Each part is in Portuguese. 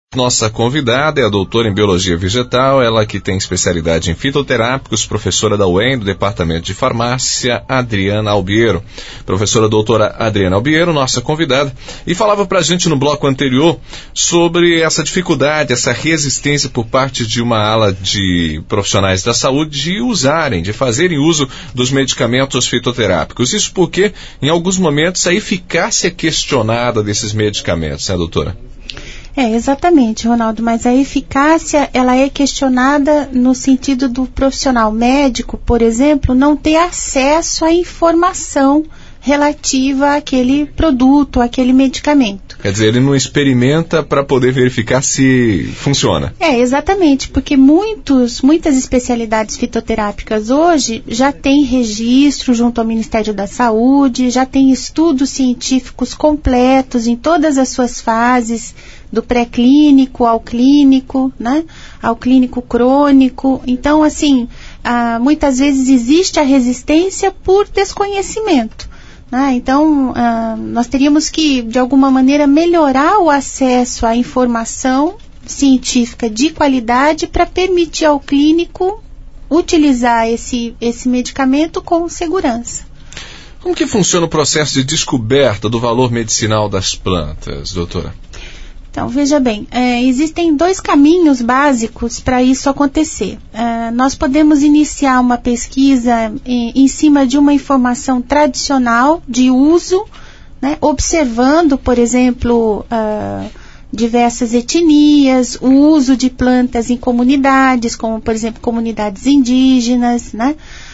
Nossa convidada é a doutora em Biologia Vegetal, ela que tem especialidade em fitoterápicos, professora da UEM, do Departamento de Farmácia, Adriana Albiero. Professora doutora Adriana Albiero, nossa convidada, e falava para a gente no bloco anterior sobre essa dificuldade, essa resistência por parte de uma ala de profissionais da saúde de fazerem uso dos medicamentos fitoterápicos. Isso porque, em alguns momentos, a eficácia é questionada desses medicamentos, né, doutora? Exatamente, Ronaldo, mas a eficácia, ela é questionada no sentido do profissional médico, por exemplo, não ter acesso à informação relativa àquele produto, àquele medicamento. Quer dizer, ele não experimenta para poder verificar se funciona. Exatamente, porque muitas especialidades fitoterápicas hoje já têm registro junto ao Ministério da Saúde, já tem estudos científicos completos em todas as suas fases, do pré-clínico ao clínico, né? Ao clínico crônico. Então, assim, muitas vezes existe a resistência por desconhecimento. Então, nós teríamos que, de alguma maneira, melhorar o acesso à informação científica de qualidade para permitir ao clínico utilizar esse medicamento com segurança. Como que funciona o processo de descoberta do valor medicinal das plantas, doutora? Então, veja bem, existem dois caminhos básicos para isso acontecer. Nós podemos iniciar uma pesquisa em cima de uma informação tradicional de uso, né, observando, por exemplo, diversas etnias, o uso de plantas em comunidades, como, por exemplo, comunidades indígenas, né?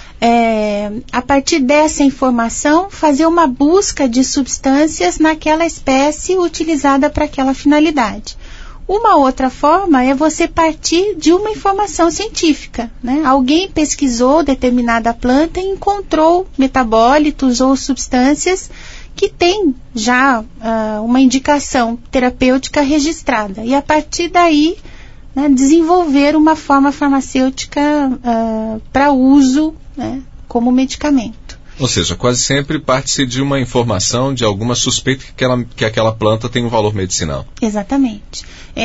A partir dessa informação, fazer uma busca de substâncias naquela espécie utilizada para aquela finalidade. Uma outra forma é você partir de uma informação científica, né? Alguém pesquisou determinada planta e encontrou metabólitos ou substâncias que têm já uma indicação terapêutica registrada. E a partir daí, né, desenvolver uma forma farmacêutica para uso, né, como medicamento. Ou seja, quase sempre parte-se de uma informação, de alguma suspeita que aquela planta tem um valor medicinal. Exatamente.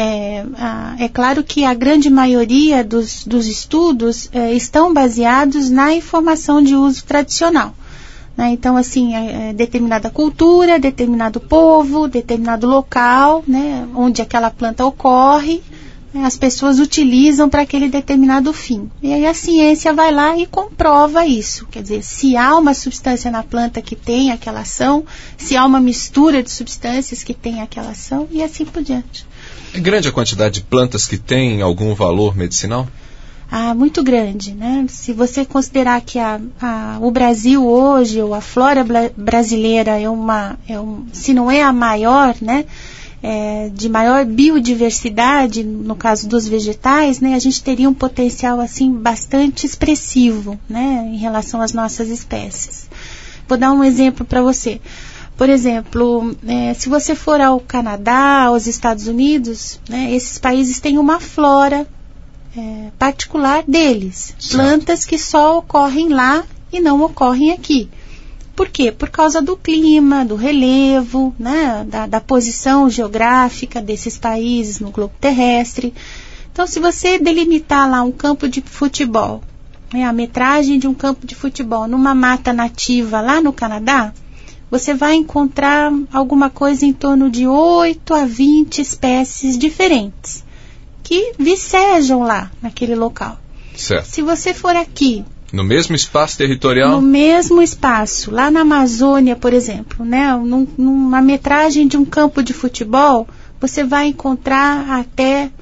É claro que a grande maioria dos estudos estão baseados na informação de uso tradicional. Né? Então, assim, determinada cultura, determinado povo, determinado local, né, onde aquela planta ocorre, as pessoas utilizam para aquele determinado fim. E aí a ciência vai lá e comprova isso. Quer dizer, se há uma substância na planta que tem aquela ação, se há uma mistura de substâncias que tem aquela ação, e assim por diante. É grande a quantidade de plantas que têm algum valor medicinal? Muito grande, né? Se você considerar que o Brasil hoje, ou a flora brasileira, se não é a maior, né? De maior biodiversidade, no caso dos vegetais, né, a gente teria um potencial assim bastante expressivo, né, em relação às nossas espécies. Vou dar um exemplo para você. Por exemplo, se você for ao Canadá, aos Estados Unidos, né, esses países têm uma flora particular deles, certo. Plantas que só ocorrem lá e não ocorrem aqui. Por quê? Por causa do clima, do relevo, né, da posição geográfica desses países no globo terrestre. Então, se você delimitar lá um campo de futebol, né, a metragem de um campo de futebol numa mata nativa lá no Canadá, você vai encontrar alguma coisa em torno de 8 a 20 espécies diferentes que vicejam lá naquele local. Certo. Se você for aqui, no mesmo espaço territorial? No mesmo espaço. Lá na Amazônia, por exemplo, né, numa metragem de um campo de futebol, você vai encontrar até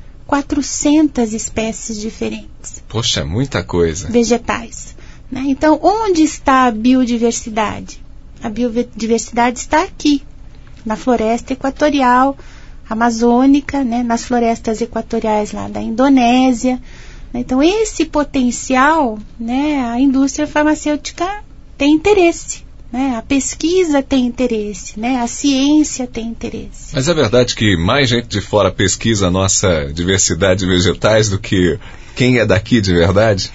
400 espécies diferentes. Poxa, muita coisa. Vegetais. Né? Então, onde está a biodiversidade? A biodiversidade está aqui, na floresta equatorial amazônica, né, nas florestas equatoriais lá da Indonésia. Então, esse potencial, né, a indústria farmacêutica tem interesse, né, a pesquisa tem interesse, né, a ciência tem interesse. Mas é verdade que mais gente de fora pesquisa a nossa diversidade de vegetais do que quem é daqui de verdade?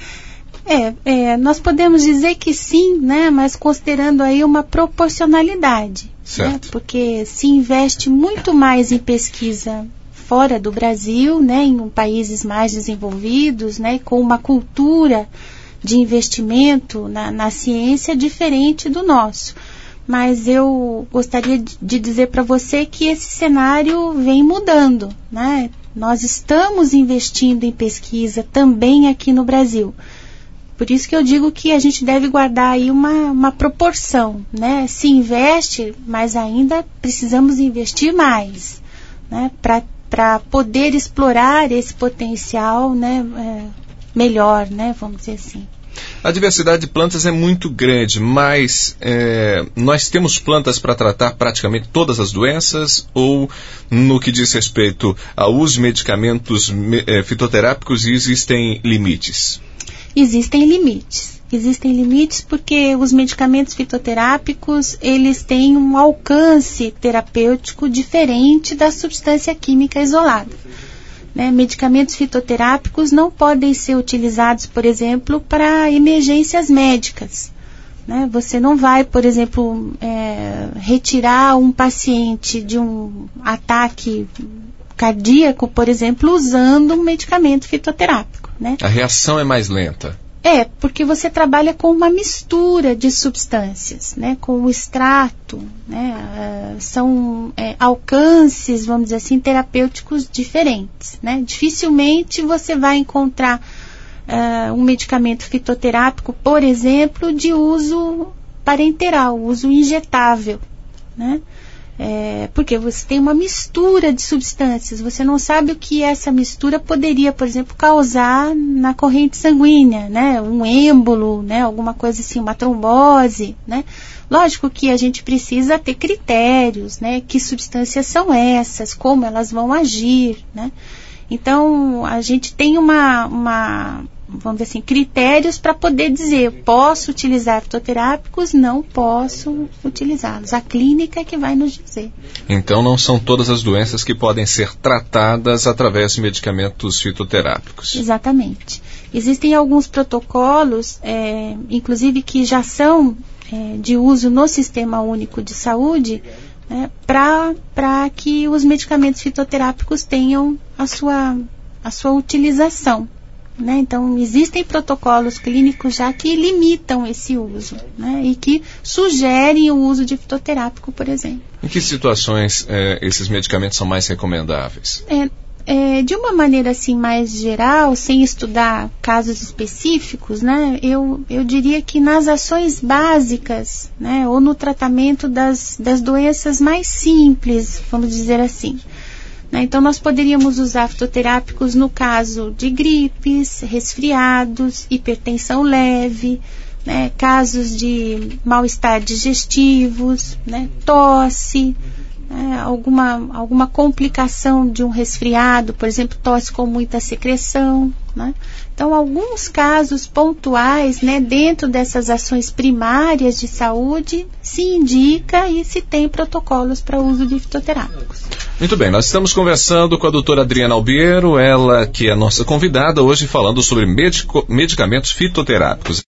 Nós podemos dizer que sim, né, mas considerando aí uma proporcionalidade. Certo. Né, porque se investe muito mais em pesquisa fora do Brasil, né, em países mais desenvolvidos, né, com uma cultura de investimento na ciência diferente do nosso. Mas eu gostaria de dizer para você que esse cenário vem mudando, né? Nós estamos investindo em pesquisa também aqui no Brasil. Por isso que eu digo que a gente deve guardar aí uma proporção, né? Se investe, mas ainda precisamos investir mais, né? Para poder explorar esse potencial, né? Melhor, né? Vamos dizer assim. A diversidade de plantas é muito grande, mas nós temos plantas para tratar praticamente todas as doenças, ou no que diz respeito ao uso de medicamentos fitoterápicos existem limites? Existem limites. Existem limites porque os medicamentos fitoterápicos, eles têm um alcance terapêutico diferente da substância química isolada. Né? Medicamentos fitoterápicos não podem ser utilizados, por exemplo, para emergências médicas. Né? Você não vai, por exemplo, retirar um paciente de um ataque cardíaco, por exemplo, usando um medicamento fitoterápico. Né? A reação é mais lenta. Porque você trabalha com uma mistura de substâncias, né, com o extrato, né, são alcances, vamos dizer assim, terapêuticos diferentes, né. Dificilmente você vai encontrar um medicamento fitoterápico, por exemplo, de uso parenteral, uso injetável, né. Porque você tem uma mistura de substâncias, você não sabe o que essa mistura poderia, por exemplo, causar na corrente sanguínea, né? Um êmbolo, né? Alguma coisa assim, uma trombose, né? Lógico que a gente precisa ter critérios, né? Que substâncias são essas, como elas vão agir, né? Então, a gente tem vamos dizer assim, critérios para poder dizer, posso utilizar fitoterápicos, não posso utilizá-los. A clínica é que vai nos dizer. Então não são todas as doenças que podem ser tratadas através de medicamentos fitoterápicos. Exatamente. Existem alguns protocolos, inclusive que já são de uso no Sistema Único de Saúde, para que os medicamentos fitoterápicos tenham a sua utilização. Né? Então, existem protocolos clínicos já que limitam esse uso, né? E que sugerem o uso de fitoterápico, por exemplo. Em que situações esses medicamentos são mais recomendáveis? De uma maneira assim mais geral, sem estudar casos específicos, né? Eu diria que nas ações básicas, né? Ou no tratamento das doenças mais simples, vamos dizer assim. Então, nós poderíamos usar fitoterápicos no caso de gripes, resfriados, hipertensão leve, né, casos de mal-estar digestivos, né, tosse, né, alguma complicação de um resfriado, por exemplo, tosse com muita secreção. Né? Então, alguns casos pontuais, né, dentro dessas ações primárias de saúde, se indica e se tem protocolos para o uso de fitoterápicos. Muito bem, nós estamos conversando com a doutora Adriana Albiero, ela que é a nossa convidada hoje falando sobre medicamentos fitoterápicos.